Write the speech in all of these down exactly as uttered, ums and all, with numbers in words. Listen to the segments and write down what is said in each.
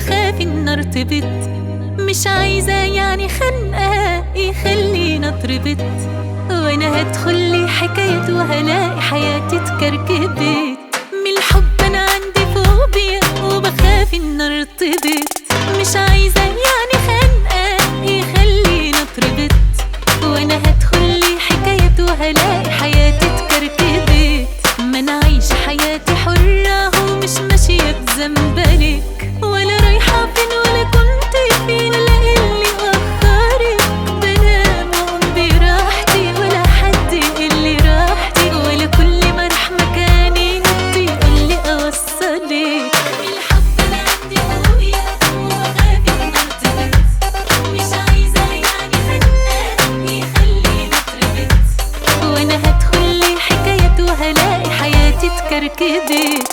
وبخاف إن ارتبط. مش عايزة يعني خنقة يخلينا اتربط، وانا هدخل حكاية وهلاقي حياتي اتكركبت. من الحب انا عندي فوبيا وبخاف إن ارتبط. مش عايزة يعني خنقة يخلينا اتربط، وانا هدخل حكاية وهلاقي حياتي اتكركبت. ما انا عايشة حياتي حرة ومش ماشية بزنبلك، ولا رايحة فين ولا كنت فين، لا اللي أخرك بنام وأقوم براحتي، ولا حد يقلي راحتي، ولا كل ما أروح مكاني انت يقولي أوصلك. الحب أنا عندي فوبيا وبخاف إن ارتبط. مش عايزة يعني خنقة يخليني اتربط، وأنا هدخل حكاية وهلاقي حياتي اتكركبت.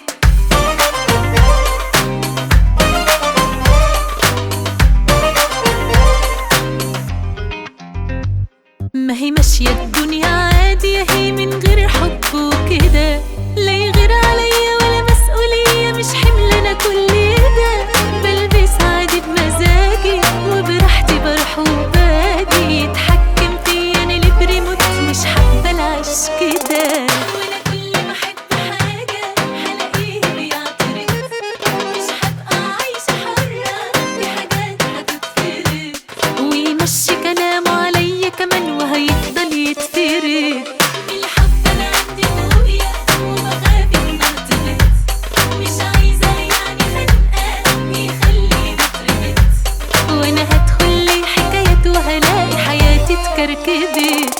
ما هي ماشية الدنيا عادي هي من غير حب وكده، لا يغير عليا ولا مسؤولية، مش حمل أنا كل ده. بلبس عادي بمزاجي وبراحتي بروح وباجي، يتحكم فيا أنا اللي بريموت، مش حابة العيش كده. وأنا كل ما أحب حاجة هلاقيه بيعترض، مش هبقى عايشة حرة، في حاجات هتتفرض، ويمشي كلامه عليا كمان وهيفضل يتفرد. الحب انا عندي فوبيا وبخاف إن ارتبط. مش عايزة يعني خنقة يخليني اتربط، وانا هدخل حكاية وهلاقي حياتي اتكركبت.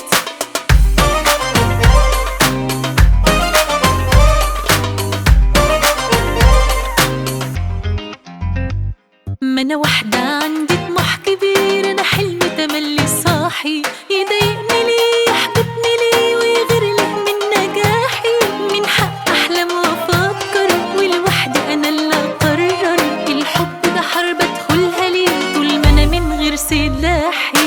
ما انا واحدة عندي طموح كبير، انا حلمي تملي صاحي، يضايقني ليه يحبطني ليه ويغير له من نجاحي. من حق احلم وافكر ولوحدي انا اللي اقرر، الحب ده حرب ادخلها ليه طول ما انا من غير سلاحي.